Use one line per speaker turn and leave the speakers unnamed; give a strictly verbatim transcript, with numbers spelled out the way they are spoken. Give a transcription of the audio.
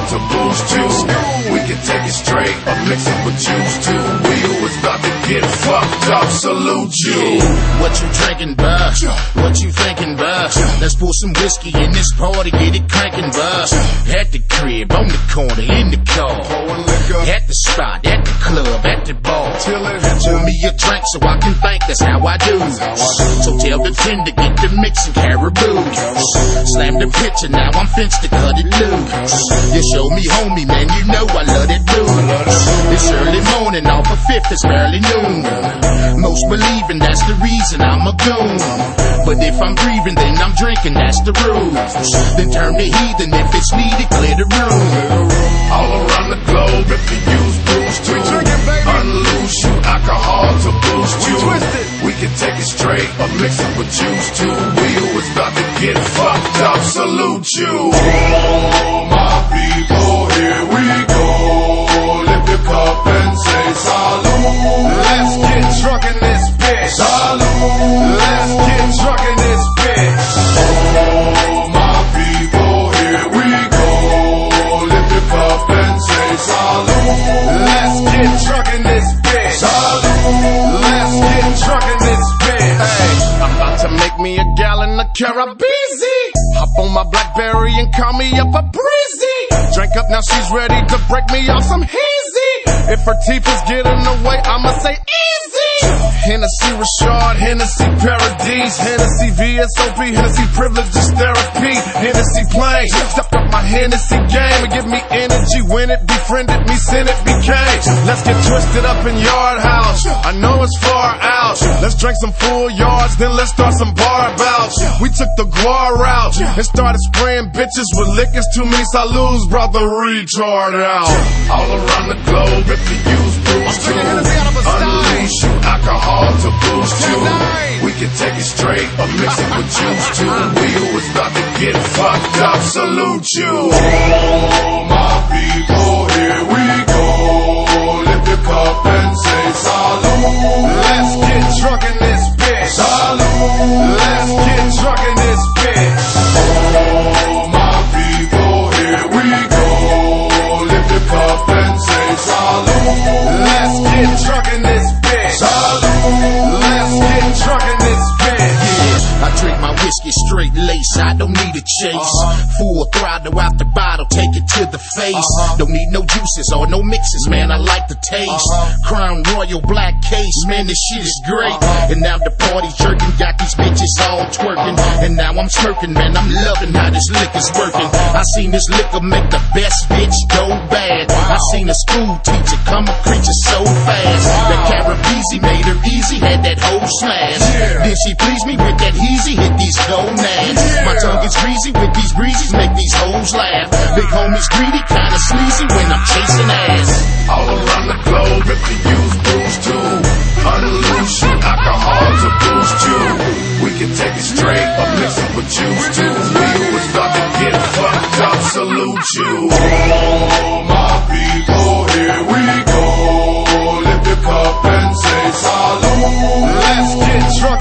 to boost you. We can take it straight or mix it with juice too. We who is about to get fucked up, salute you.
What you drinking, bruh? What you thinking, bruh? Let's pour some whiskey in this party, get it cranking, bruh. At the crib, on the corner, in the car, at the spot, at the club, at the bar. Pour me a drink so I can think, that's how I do. So tell the tender, get the mix and caribou. Slam the pitcher, now I'm fenced to cut it loose. You show me homie, man, you know I love that blues. It's early morning, off of fifth, it's barely noon. Most believing that's the reason I'm a goon. But if I'm breathing, then I'm drinking, that's the rules. Then turn the heathen, if it's needed, clear the room.
All around the globe, if you use booze to unloose you, alcohol to boost you. We can take it straight or mix it with juice too. We who is about to get fucked up, salute you. Oh, my people, here we go. Lift your cup and say salute.
Let's get drunk in this bitch.
Salute.
Let's get drunk in this bitch.
Oh, my people, here we go. Lift your cup and say salute.
Let's get drunk in this bitch.
Salute.
Let's get drunk in this bitch. Hey, I'm about to make me a gallon of Carabeezy. Hop on my Blackberry and call me up a breezy. Drink up, now she's ready to break me off some hazy. If her teeth is getting away, I'ma say easy. Hennessy Rashard, Hennessy Paradise, Hennessy V S O P, Hennessy Privileges Therapy, Hennessy Plain. Step up my Hennessy game and give me energy. When it befriended me, sin it became. Let's get twisted up in Yard House. I know it's far out. Let's drink some full yards, then let's start some bar bouts. We took the guar route and started spraying bitches with liquors. Too many salutes, brought the retard out.
All around the globe, if you use booze to unleash you, alcohol to boost you. We can take it straight or mix it with juice too. We who is about to get fucked up, salute you. Oh, my people, here we go. Lift your cup and say salute.
Let's get drunk in this bitch.
Salute.
Let's get drunk in this bitch.
Oh, my people, here we go. Lift your cup and say salute.
Let's get drunk in this bitch.
Salute.
Let's get drunk in this bitch.
Yeah, I drink my whiskey straight lace, I don't need a chase. Uh-huh. Full throttle out the bottle, take it to the face. Uh-huh. Don't need no juices or no mixes, man, I like the taste. Uh-huh. Crown Royal black case, man, this shit is great. Uh-huh. And now the party's jerking, got these bitches all twerking. Uh-huh. And now I'm smirking, man, I'm loving how this liquor's working. Uh-huh. I seen this liquor make the best bitch go bad. Wow. I seen a school teacher come a creature so fast. Wow. That Carabeezy made her easy, had that whole smash. Yeah. Then she pleased me with that easy, hit these gonads. Yeah. My tongue is greasy with these breezes, make these hoes laugh. Big homies greedy, kinda sleazy when I'm chasing ass.
All around the globe, if you use booze to unloose you, alcohol to boost you. We can take it straight or mix it with juice too. We who is about to get fucked up, salute you. Oh, my people, here we go. Lift your cup and say salute.
Let's get drunk